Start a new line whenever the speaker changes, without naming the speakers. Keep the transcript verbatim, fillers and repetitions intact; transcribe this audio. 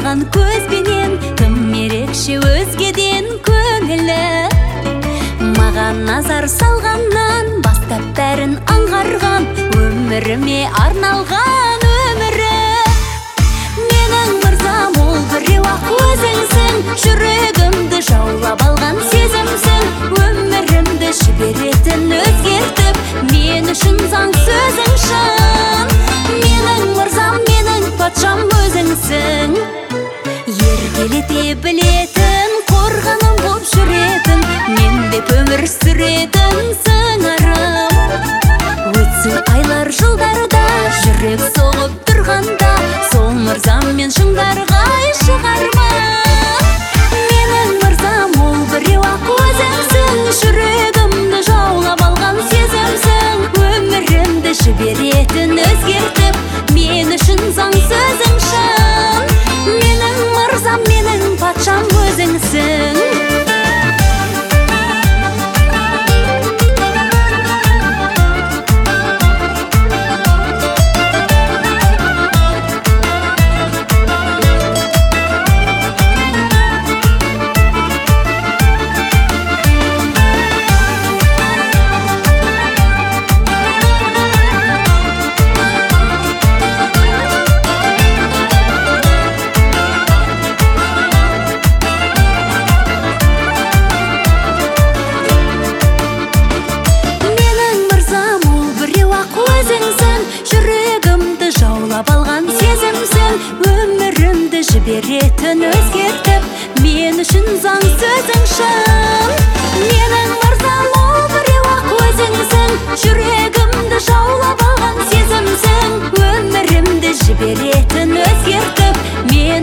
алған көзбенен тым ерекше өзгеден көңілі. Маған назар салғаннан бастап бәрін аңғарған, өміріме арналған өмірі. Менің мырзам ол біреу-ақ өзіңсің, жүрегімді жаулап алған сезімсің. Өмірімді жіберетін өзгертіп, мен үшін заң сөзің шын. Менің мырзам, менің патшам өзіңсің, еркелете білетін, қорғаным боп жүретін, мен деп өмір сүретін сыңарым. Өтсін айлар жылдарда, жүрек соғып тұрғанда, сол мырзам мен шыңдарға шығарма. Менің мырзам ол біреу-ақ өзіңсің, жүрегімді жаулап алған сезімсің. Өмірімді жіберетін өзгертіп, мен үшін заң сөзің шын. Менің мырзам, менің патшам өзіңсің. Жүрегімді жаулап алған сезімсің. Өмірімді жіберетін өзгертіп, мен үшін заң сөзің шын. Менің мырзам ол біреу-ақ өзіңсің, жүрегімді жаулап алған сезімсің. Өмірімді жіберетін өзгертіп, мен